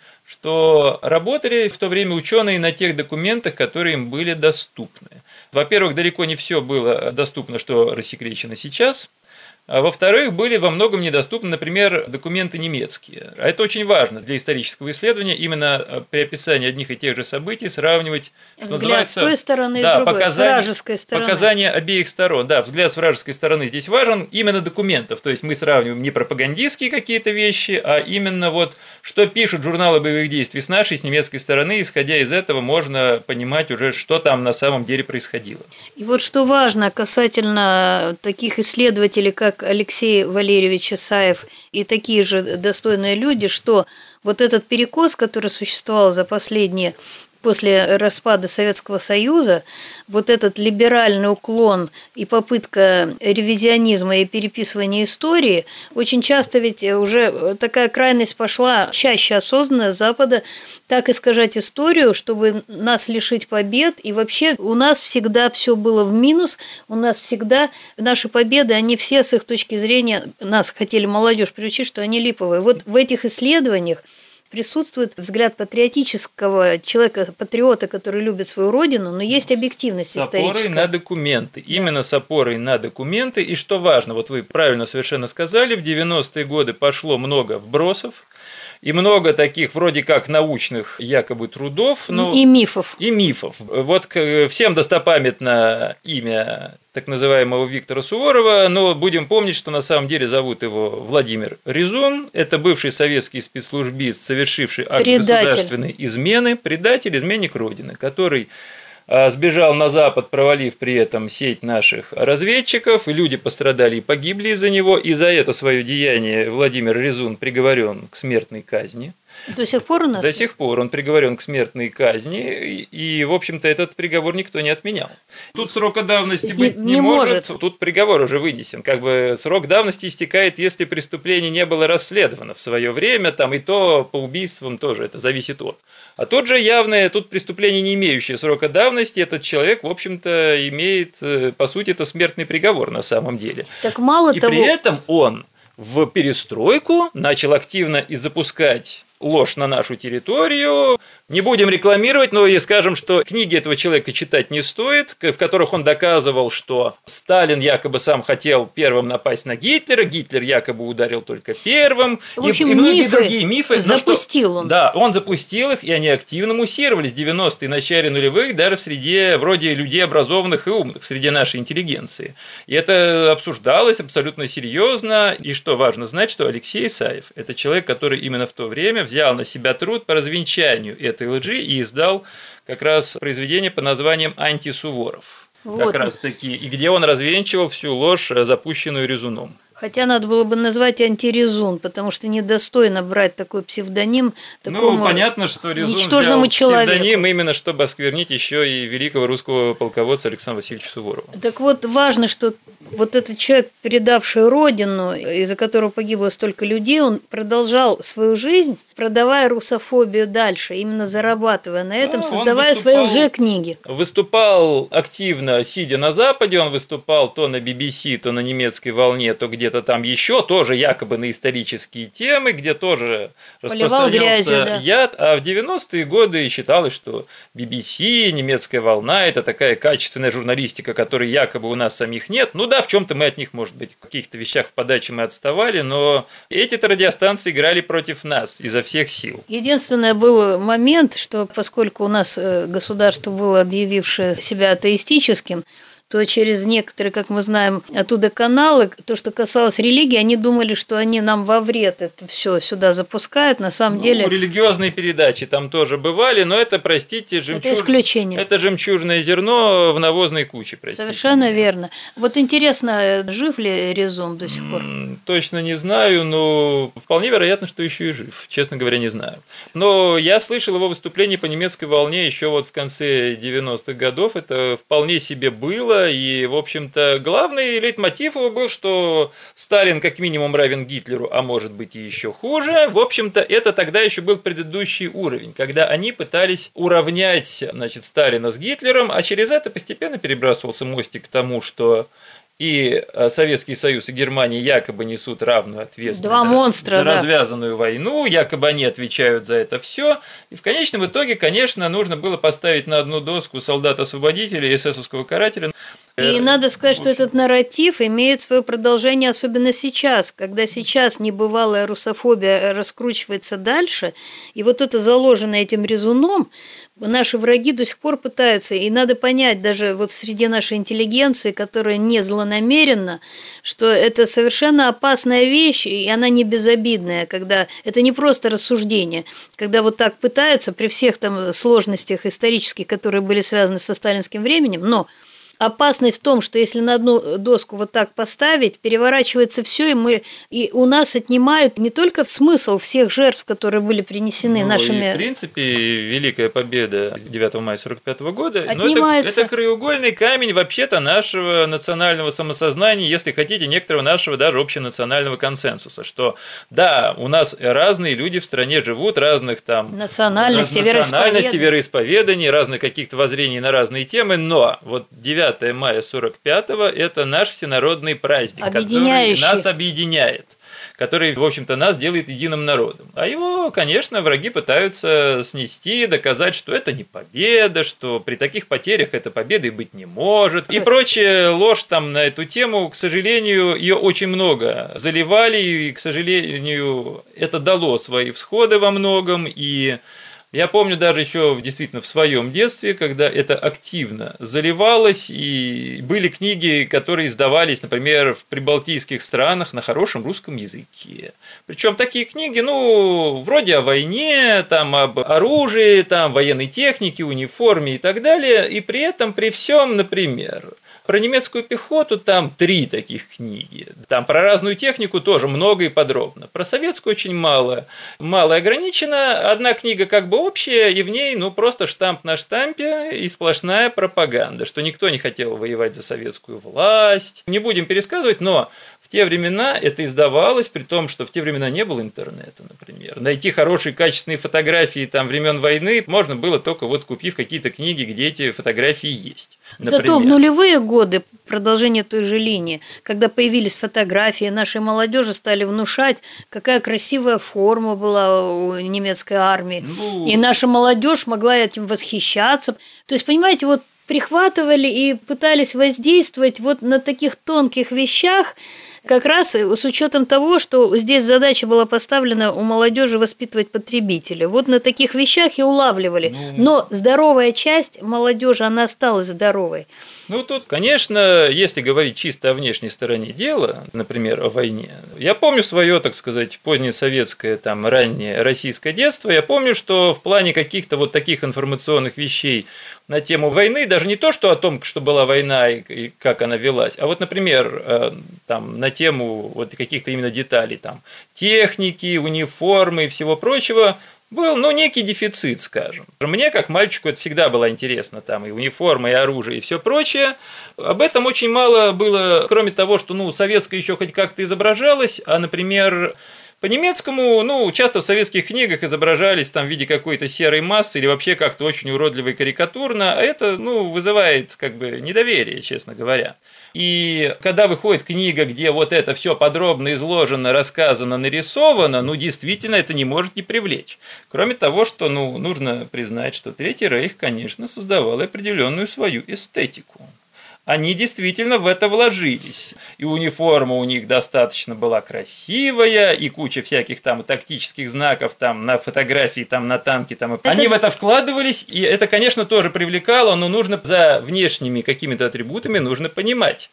Что работали в то время ученые на тех документах, которые им были доступны. Во-первых, далеко не все было доступно, что рассекречено сейчас. А во-вторых, были во многом недоступны, например, документы немецкие. А это очень важно для исторического исследования, именно при описании одних и тех же событий сравнивать, что взгляд с той стороны да, и другой, показания, с вражеской стороны. Показания обеих сторон. Да, взгляд с вражеской стороны здесь важен, именно документов. То есть мы сравниваем не пропагандистские какие-то вещи, а именно вот, что пишут журналы боевых действий с нашей, с немецкой стороны. Исходя из этого можно понимать уже, что там на самом деле происходило. И вот что важно касательно таких исследователей, как Алексей Валерьевич Исаев и такие же достойные люди, что вот этот перекос, который существовал за последние, после распада Советского Союза, вот этот либеральный уклон и попытка ревизионизма и переписывания истории, очень часто ведь уже такая крайность пошла, чаще осознанно с Запада, так искажать историю, чтобы нас лишить побед. И вообще у нас всегда все было в минус, у нас всегда наши победы, они все с их точки зрения, нас хотели молодежь приучить, что они липовые. Вот в этих исследованиях присутствует взгляд патриотического человека, патриота, который любит свою родину, но есть объективность историческая. С опорой на документы. Да. Именно с опорой на документы. И что важно, вот вы правильно совершенно сказали, в девяностые годы пошло много вбросов, и много таких вроде как научных якобы трудов. Но... И мифов. И мифов. Вот всем достопамятно имя так называемого Виктора Суворова, но будем помнить, что на самом деле зовут его Владимир Резун. Это бывший советский спецслужбист, совершивший акт предатель. Государственной измены, предатель, изменник Родины, который сбежал на Запад, провалив при этом сеть наших разведчиков, и люди пострадали и погибли из-за него, и за это свое деяние Владимир Резун приговорен к смертной казни. До сих пор у нас? До сих пор он приговорен к смертной казни, и, в общем-то, этот приговор никто не отменял. Тут срока давности быть не, не может, может, тут приговор уже вынесен. Как бы срок давности истекает, если преступление не было расследовано в свое время, там и то по убийствам тоже, это зависит от. А тут же явное, тут преступление, не имеющее срока давности, этот человек, в общем-то, имеет, по сути, это смертный приговор на самом деле. Так мало и того... при этом он в перестройку начал активно и запускать ложь на нашу территорию. Не будем рекламировать, но и скажем, что книги этого человека читать не стоит, в которых он доказывал, что Сталин якобы сам хотел первым напасть на Гитлера, Гитлер якобы ударил только первым. В общем, и, и многие мифы другие мифы. запустил что, он. Да, он запустил их, и они активно муссировались в девяностые, начале нулевых, даже в среде вроде людей образованных и умных, в среде нашей интеллигенции. И это обсуждалось абсолютно серьезно. И что важно знать, что Алексей Исаев – это человек, который именно в то время взял на себя труд по развенчанию этой лжи и издал как раз произведение под названием «Антисуворов». Вот. Как раз таки, и где он развенчивал всю ложь, запущенную Резуном. Хотя надо было бы назвать антирезун, потому что недостойно брать такой псевдоним такому ну, понятно, что Резун ничтожному взял человеку. Псевдоним именно чтобы осквернить еще и великого русского полководца Александра Васильевича Суворова. Так вот, важно, что вот этот человек, предавший родину, из-за которого погибло столько людей, он продолжал свою жизнь, продавая русофобию дальше, именно зарабатывая на этом, да, создавая выступал, свои лжекниги. Выступал активно, сидя на Западе, он выступал то на би би си, то на немецкой волне, то где-то там еще, тоже якобы на исторические темы, где тоже поливал распространялся грязью, да. яд. А в девяностые годы считалось, что би би си, немецкая волна – это такая качественная журналистика, которой якобы у нас самих нет. Ну да, в чем-то мы от них, может быть, в каких-то вещах в подаче мы отставали, но эти-то радиостанции играли против нас изо всех сил. Единственное, был момент, что поскольку у нас государство было объявившее себя атеистическим, то через некоторые, как мы знаем, оттуда каналы, то, что касалось религии, они думали, что они нам во вред это все сюда запускают. На самом ну, деле... религиозные передачи там тоже бывали, но это, простите, жемчуж... это исключение. Это жемчужное зерно в навозной куче, простите. Совершенно верно. Вот интересно, жив ли Резун до сих пор? Точно не знаю, но вполне вероятно, что еще и жив. Честно говоря, не знаю. Но я слышал его выступление по немецкой волне еще вот в конце девяностых годов. Это вполне себе было. И, в общем-то, главный лейтмотив его был, что Сталин как минимум равен Гитлеру, а может быть и еще хуже. В общем-то, это тогда еще был предыдущий уровень, когда они пытались уравнять, значит, Сталина с Гитлером, а через это постепенно перебрасывался мостик к тому, что и Советский Союз, и Германия якобы несут равную ответственность Два монстра, за да. развязанную войну, якобы они отвечают за это все. И в конечном итоге, конечно, нужно было поставить на одну доску солдата-освободителя и эсэсовского карателя. И надо сказать, что этот нарратив имеет свое продолжение, особенно сейчас, когда сейчас небывалая русофобия раскручивается дальше, и вот это заложенное этим Резуном, наши враги до сих пор пытаются, и надо понять даже вот среди нашей интеллигенции, которая не злонамеренна, что это совершенно опасная вещь, и она не безобидная, когда это не просто рассуждение, когда вот так пытаются при всех там сложностях исторических, которые были связаны со сталинским временем, но опасность в том, что если на одну доску вот так поставить, переворачивается все, и мы и у нас отнимают не только смысл всех жертв, которые были принесены ну, нашими. И, в принципе, Великая Победа девятого мая сорок пятого года, отнимается. Но это, это краеугольный камень вообще-то нашего национального самосознания, если хотите, некоторого нашего даже общенационального консенсуса, что да, у нас разные люди в стране живут, разных там национальностей, национальностей, вероисповеданий, разных каких-то воззрений на разные темы, но вот девятое мая сорок пятого это наш всенародный праздник, который нас объединяет, который, в общем-то, нас делает единым народом. А его, конечно, враги пытаются снести, доказать, что это не победа, что при таких потерях эта победа и быть не может. И прочая ложь там на эту тему, к сожалению, ее очень много заливали, и, к сожалению, это дало свои всходы во многом, и я помню даже еще действительно в своем детстве, когда это активно заливалось, и были книги, которые издавались, например, в прибалтийских странах на хорошем русском языке. Причем такие книги, ну, вроде о войне, там, об оружии, там, военной технике, униформе и так далее, и при этом, при всем, например, про немецкую пехоту там три таких книги. Там про разную технику тоже много и подробно. Про советскую очень мало. Мало и ограничено. Одна книга как бы общая, и в ней ну просто штамп на штампе и сплошная пропаганда, что никто не хотел воевать за советскую власть. Не будем пересказывать, но в те времена это издавалось, при том, что в те времена не было интернета, например. Найти хорошие качественные фотографии там, времен войны можно было только вот купив какие-то книги, где эти фотографии есть. Например. Зато в нулевые годы, продолжение той же линии, когда появились фотографии, нашей молодежи стали внушать, какая красивая форма была у немецкой армии. Ну... И наша молодежь могла этим восхищаться. То есть, понимаете, вот прихватывали и пытались воздействовать вот на таких тонких вещах, как раз с учетом того, что здесь задача была поставлена у молодежи воспитывать потребителя. Вот на таких вещах и улавливали. Ну... Но здоровая часть молодежи, она осталась здоровой. Ну, тут, конечно, если говорить чисто о внешней стороне дела, например, о войне, я помню свое, так сказать, позднее советское, там, раннее российское детство, я помню, что в плане каких-то вот таких информационных вещей на тему войны, даже не то, что о том, что была война и как она велась, а вот, например, там, на тему вот каких-то именно деталей, там, техники, униформы и всего прочего, был, ну, некий дефицит, скажем. Мне, как мальчику, это всегда было интересно, там, и униформа, и оружие, и все прочее. Об этом очень мало было, кроме того, что, ну, советское еще хоть как-то изображалось, а, например, по-немецкому, ну, часто в советских книгах изображались там в виде какой-то серой массы или вообще как-то очень уродливо и карикатурно, а это, ну, вызывает, как бы, недоверие, честно говоря. И когда выходит книга, где вот это все подробно изложено, рассказано, нарисовано, ну, действительно, это не может не привлечь. Кроме того, что, ну, нужно признать, что Третий Рейх, конечно, создавал определенную свою эстетику. они действительно в это вложились. И униформа у них достаточно была красивая, и куча всяких там тактических знаков там на фотографии, там на танке. Там. Это... Они в это вкладывались, и это, конечно, тоже привлекало, но нужно за внешними какими-то атрибутами нужно понимать,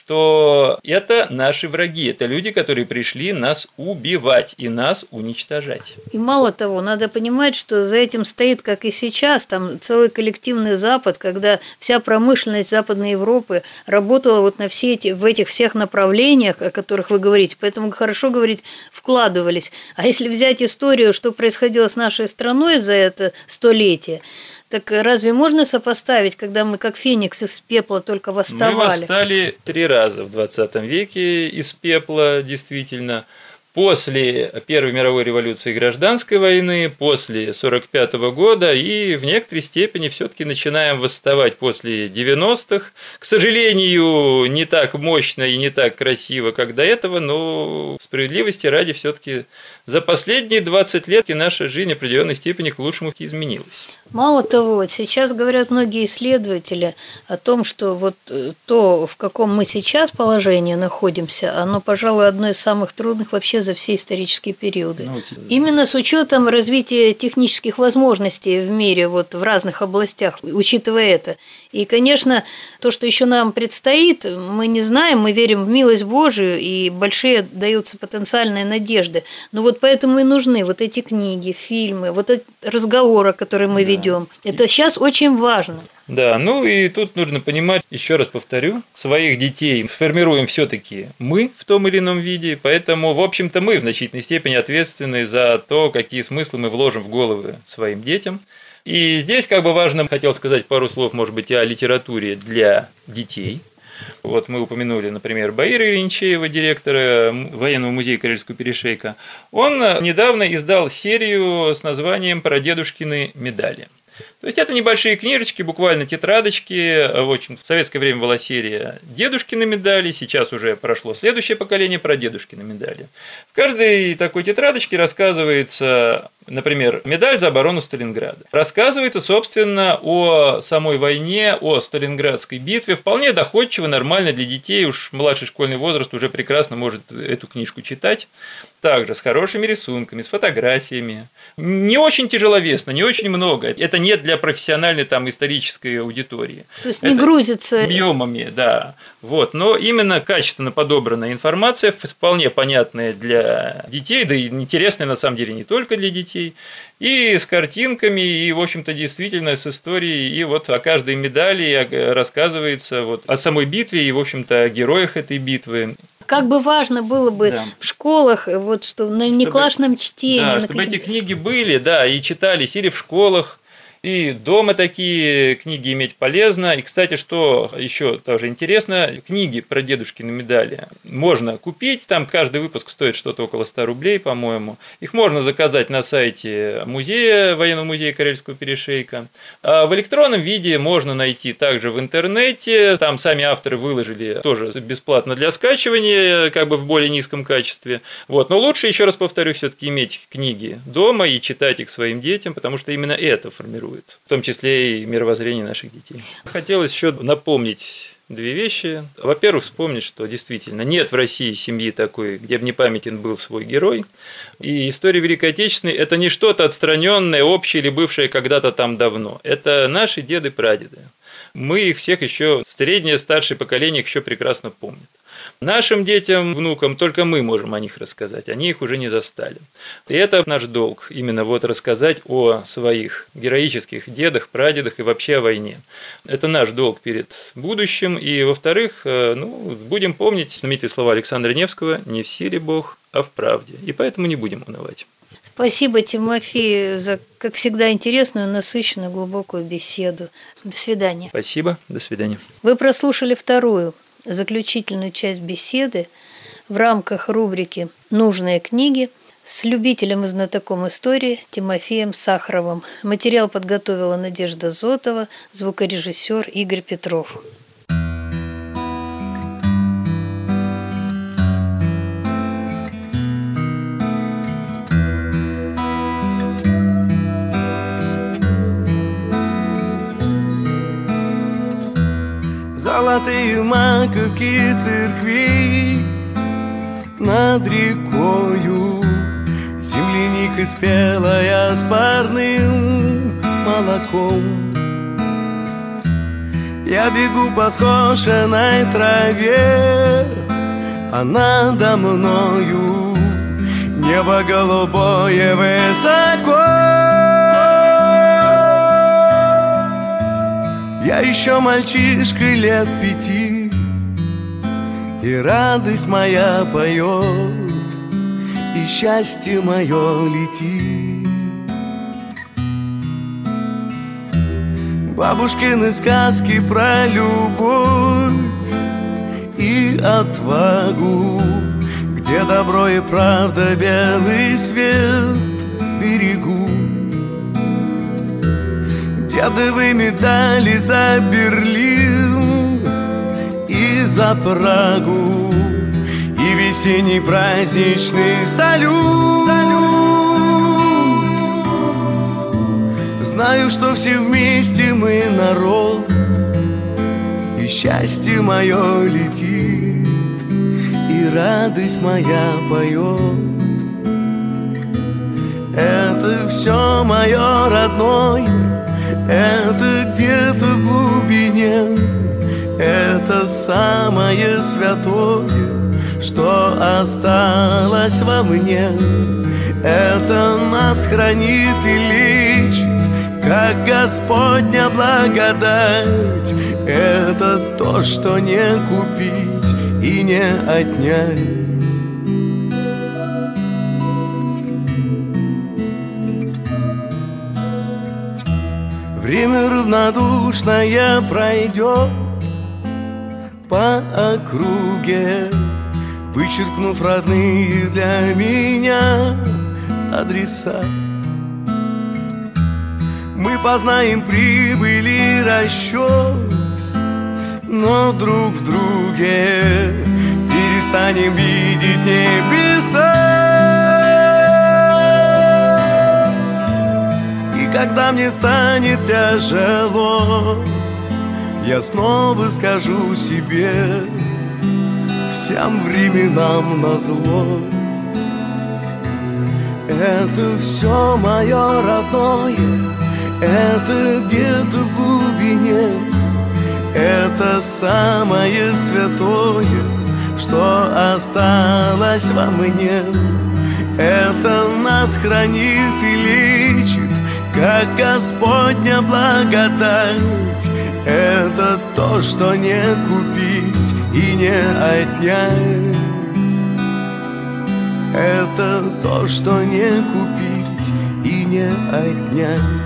что это наши враги, это люди, которые пришли нас убивать и нас уничтожать. И мало того, надо понимать, что за этим стоит, как и сейчас, там целый коллективный Запад, когда вся промышленность Западной Европы работала вот на все эти, в этих всех направлениях, о которых вы говорите. Поэтому хорошо говорить, вкладывались. А если взять историю, что происходило с нашей страной за это столетие, так разве можно сопоставить, когда мы как феникс из пепла только восставали? Мы восстали три раза в двадцатом веке из пепла, действительно. После Первой мировой революции и Гражданской войны, после сорок пятого года и в некоторой степени все-таки начинаем восставать после девяностых. К сожалению, не так мощно и не так красиво, как до этого, но справедливости ради все-таки за последние двадцать лет и наша жизнь в определенной степени к лучшему изменилась. Мало того, сейчас говорят многие исследователи о том, что вот то, в каком мы сейчас положении находимся, оно, пожалуй, одно из самых трудных вообще за все исторические периоды. Ну, именно с учетом развития технических возможностей в мире, вот в разных областях, учитывая это. И, конечно, то, что еще нам предстоит, мы не знаем, мы верим в милость Божию, и большие даются потенциальные надежды. Но вот поэтому и нужны вот эти книги, фильмы, вот эти разговоры, которые мы ведем. Ведем. Это сейчас очень важно. Да, ну и тут нужно понимать, еще раз повторю, своих детей формируем все-таки мы в том или ином виде, поэтому, в общем-то, мы в значительной степени ответственны за то, какие смыслы мы вложим в головы своим детям. И здесь как бы важно, хотел сказать пару слов, может быть, о литературе для детей. Вот мы упомянули, например, Баира Ильинчеева, директора военного музея Карельского перешейка. Он недавно издал серию с названием «Прадедушкины медали». То есть это небольшие книжечки, буквально тетрадочки. В общем, в советское время была серия «Дедушкины медали», сейчас уже прошло следующее поколение «Прадедушкины медали». В каждой такой тетрадочке рассказывается, например, медаль за оборону Сталинграда. Рассказывается, собственно, о самой войне, о Сталинградской битве. Вполне доходчиво, нормально для детей, уж младший школьный возраст уже прекрасно может эту книжку читать. Также с хорошими рисунками, с фотографиями. Не очень тяжеловесно, не очень много. Это не для профессиональной там, исторической аудитории. То есть не грузится объемами, да. Вот. Но именно качественно подобранная информация, вполне понятная для детей, да и интересная на самом деле не только для детей, и с картинками, и, в общем-то, действительно с историей, и вот о каждой медали рассказывается вот о самой битве и, в общем-то, о героях этой битвы. Как бы важно было бы да. в школах, вот, что на неклассном чтении. Да, чтобы каких... эти книги были, да, и читались или в школах, и дома такие книги иметь полезно. И, кстати, что еще тоже интересно, книги про дедушкины медали можно купить, там каждый выпуск стоит что-то около ста рублей, по-моему. Их можно заказать на сайте музея, военного музея Карельского перешейка. А в электронном виде можно найти также в интернете, там сами авторы выложили тоже бесплатно для скачивания, как бы в более низком качестве. Вот. Но лучше, еще раз повторю, все-таки иметь книги дома и читать их своим детям, потому что именно это формирует, в том числе и мировоззрение наших детей. Хотелось еще напомнить две вещи. Во-первых, вспомнить, что действительно нет в России семьи такой, где бы не памятен был свой герой. И история Великой Отечественной – это не что-то отстраненное, общее или бывшее когда-то там давно. Это наши деды-прадеды. Мы их всех еще, среднее, старшее поколение их еще прекрасно помнит. Нашим детям, внукам только мы можем о них рассказать, они их уже не застали. И это наш долг, именно вот рассказать о своих героических дедах, прадедах и вообще о войне. Это наш долг перед будущим. И, во-вторых, ну, будем помнить знаменитые слова Александра Невского «Не в силе Бог, а в правде». И поэтому не будем унывать. Спасибо, Тимофей, за, как всегда, интересную, насыщенную, глубокую беседу. До свидания. Спасибо, до свидания. Вы прослушали вторую, заключительную часть беседы в рамках рубрики «Нужные книги» с любителем и знатоком истории Тимофеем Сахаровым. Материал подготовила Надежда Зотова, звукорежиссер Игорь Петров. золотые маковки церквей над рекою, земляника спелая с парным молоком. Я бегу по скошенной траве, а надо мною небо голубое высоко. Я еще мальчишка лет пяти, и радость моя поет, и счастье мое летит. Бабушкины сказки про любовь и отвагу, где добро и правда белый свет берегут. Дедовы медали за Берлин и за Прагу, и весенний праздничный салют. Знаю, что все вместе мы народ, и счастье мое летит, и радость моя поет. Это все мое родное, это где-то в глубине, это самое святое, что осталось во мне. Это нас хранит и лечит, как Господня благодать. Это то, что не купить и не отнять. Время равнодушное пройдет по округе, вычеркнув родные для меня адреса. Мы познаем прибыль и расчет, но друг в друге перестанем видеть небеса. И когда мне станет тяжело, я снова скажу себе: всем временам назло. Это все мое родное, это где-то в глубине, это самое святое, что осталось во мне. Это нас хранит и лечит, как Господня благодать. Это то, что не купить и не отнять. Это то, что не купить и не отнять.